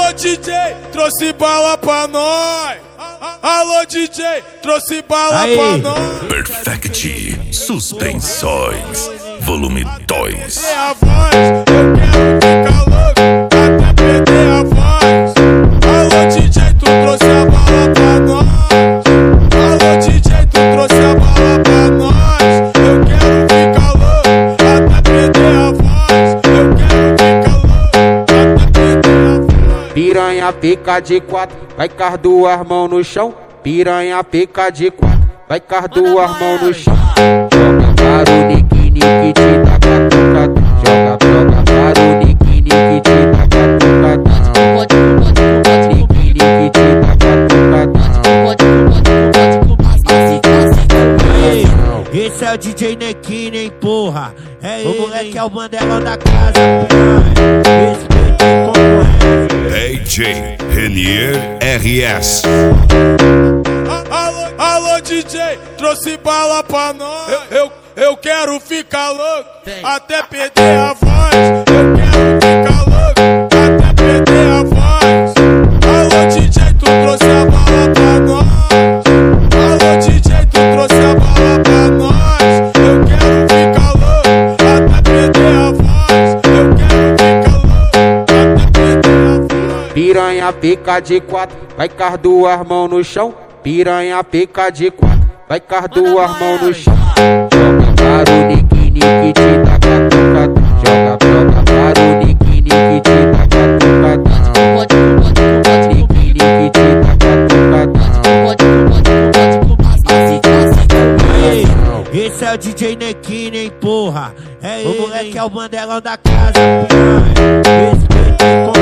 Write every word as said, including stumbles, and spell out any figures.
Alô D J, trouxe bala pra nós. Alô D J, trouxe bala Aí. pra nós. Perfect Suspensões Volume dois. É a voz, eu quero ficar louco até perder a voz. Alô D J, tu trouxe a bala pra nós. Alô D J, tu trouxe a bala pra nós. Eu quero ficar louco até perder a voz. Eu quero ficar louco até perder a voz. Piranha pica de quatro, vai com as duas mãos no chão. Piranha pica de quatro, vai com as duas mãos no chão. Joga para o nique, nique, te dá catucada. Joga, joga para o nique, nique, te dá catucada. Nique, nique, te dá catucada. Esse é o D J Nequine, hein, porra. É o moleque, é o Mandelão da casa. Respeita o concorrente. D J Renier R S. Alô, alô D J, trouxe bala pra nós. Eu, eu, eu quero ficar louco até perder a voz. Eu quero ficar louco até perder a voz. Alô D J, tu trouxe a bala pra nós. Alô D J, tu trouxe a bala pra nós. Eu quero ficar louco até perder a voz. Eu quero ficar louco até perder a voz. Piranha pica de quatro, vai com as duas mãos no chão. Piranha pica de quatro, vai com as duas mãos no chão. Joga para o nique, nique, te dá catucada. Joga, joga para o nique, nique, te dá catucada. Nique, nique, te dá catucada. Esse é o D J Nequine, hein, porra. É o moleque, é o Mandelão da casa. Respeita o